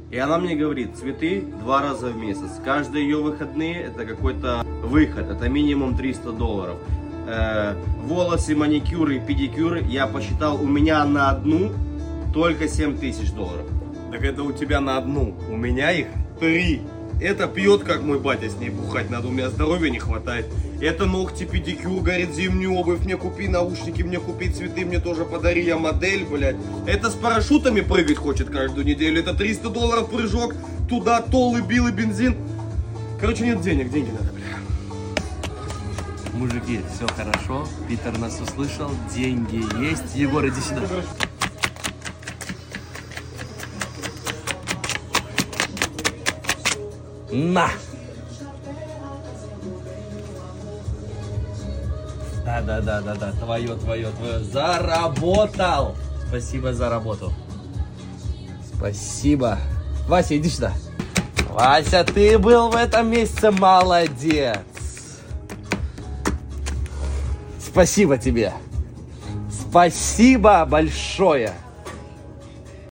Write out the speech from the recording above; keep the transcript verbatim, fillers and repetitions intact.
И она мне говорит, цветы два раза в месяц. Каждые ее выходные это какой-то выход, это минимум триста долларов. Э, волосы, маникюры, педикюры, я посчитал, у меня на одну только семь тысяч долларов. Так это у тебя на одну, у меня их три. Это пьет, как мой батя, с ней бухать надо, у меня здоровья не хватает. Это ногти, педикюр, говорит, зимнюю обувь мне купи, наушники мне купи, цветы мне тоже подари, я модель, блядь. Это с парашютами прыгать хочет каждую неделю, это триста долларов прыжок, туда толы, билы, бензин. Короче, нет денег, деньги надо, бля. Мужики, все хорошо, Питер нас услышал, деньги есть. Егор, иди сюда. На! Да, да, да, да, да, твое, твое, твое. Заработал! Спасибо за работу. Спасибо. Вася, иди сюда. Вася, ты был в этом месяце молодец. Спасибо тебе. Спасибо большое.